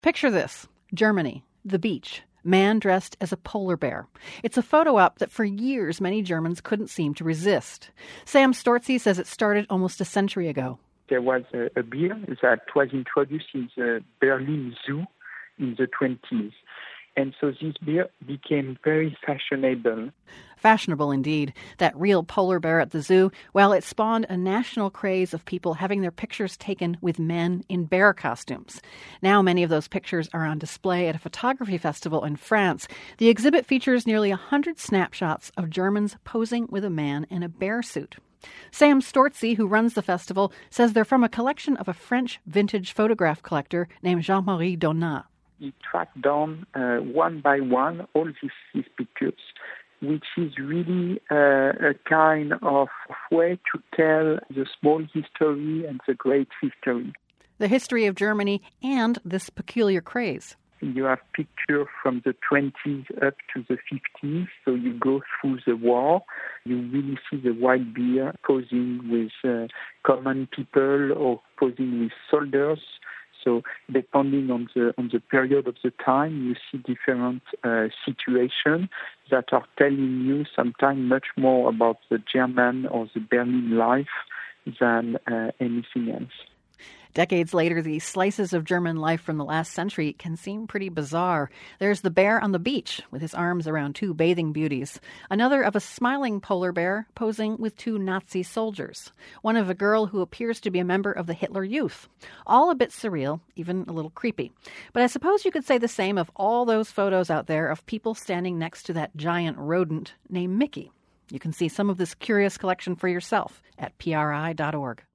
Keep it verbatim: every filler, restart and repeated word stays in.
Picture this: Germany, the beach, man dressed as a polar bear. It's a photo op that for years many Germans couldn't seem to resist. Sam Storzi says it started almost a century ago. There was a, a beer that was introduced in the Berlin Zoo in the twenties. And so this beer became very fashionable. Fashionable indeed. That real polar bear at the zoo, well, it spawned a national craze of people having their pictures taken with men in bear costumes. Now many of those pictures are on display at a photography festival in France. The exhibit features nearly one hundred snapshots of Germans posing with a man in a bear suit. Sam Storzi, who runs the festival, says they're from a collection of a French vintage photograph collector named Jean-Marie Donat. He tracked down uh, one by one all these, these pictures, which is really uh, a kind of way to tell the small history and the great history. The history of Germany and this peculiar craze. You have pictures from the twenties up to the fifties, so you go through the war. You really see the white bear posing with uh, common people or posing with soldiers. So depending on the on the period of the time, you see different uh, situations that are telling you sometimes much more about the German or the Berlin life than uh, anything else. Decades later, these slices of German life from the last century can seem pretty bizarre. There's the bear on the beach with his arms around two bathing beauties. Another of a smiling polar bear posing with two Nazi soldiers. One of a girl who appears to be a member of the Hitler Youth. All a bit surreal, even a little creepy. But I suppose you could say the same of all those photos out there of people standing next to that giant rodent named Mickey. You can see some of this curious collection for yourself at P R I dot org.